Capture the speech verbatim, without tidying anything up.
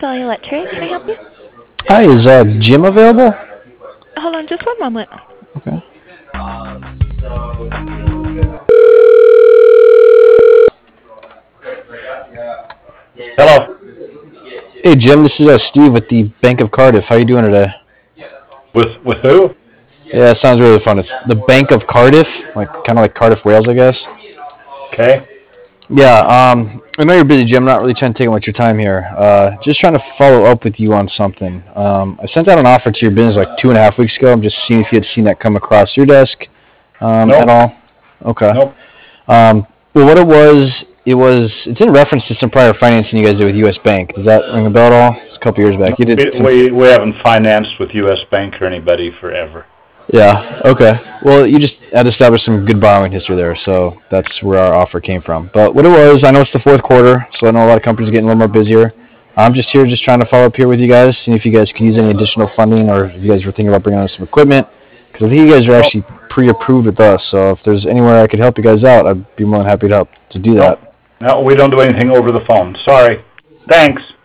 Valley Electric. Can I help you? Hi, is uh, Jim available? Hold on just one moment. Okay. Hello. Hey, Jim, this is uh, Steve with the Bank of Cardiff. How you doing today? With with who? Yeah, it sounds really fun. It's the Bank of Cardiff, like kind of like Cardiff, Wales, I guess. Okay. Yeah, um, I know you're busy, Jim. I'm not really trying to take much of your time here. Uh, just trying to follow up with you on something. Um, I sent out an offer to your business like two and a half weeks ago. I'm just seeing if you had seen that come across your desk um, Nope. at all. Okay. Nope. Um, well, what it was, it was, it's in reference to some prior financing you guys did with U S Bank. Does that ring a bell at all? It's a couple years back. You did. We, Some, we we haven't financed with U S Bank or anybody forever. yeah. Okay. Well, you just had established some good borrowing history there, so that's where our offer came from. But what it was, I know it's the fourth quarter, so I know a lot of companies are getting a little more busier. I'm just here, just trying to follow up here with you guys, seeing if you guys could use any additional funding, or if you guys were thinking about bringing on some equipment, because I think you guys are Nope. actually pre-approved with us. So if there's anywhere I could help you guys out, I'd be more than happy to help to do that. Nope. No, we don't do anything over the phone. Sorry. Thanks.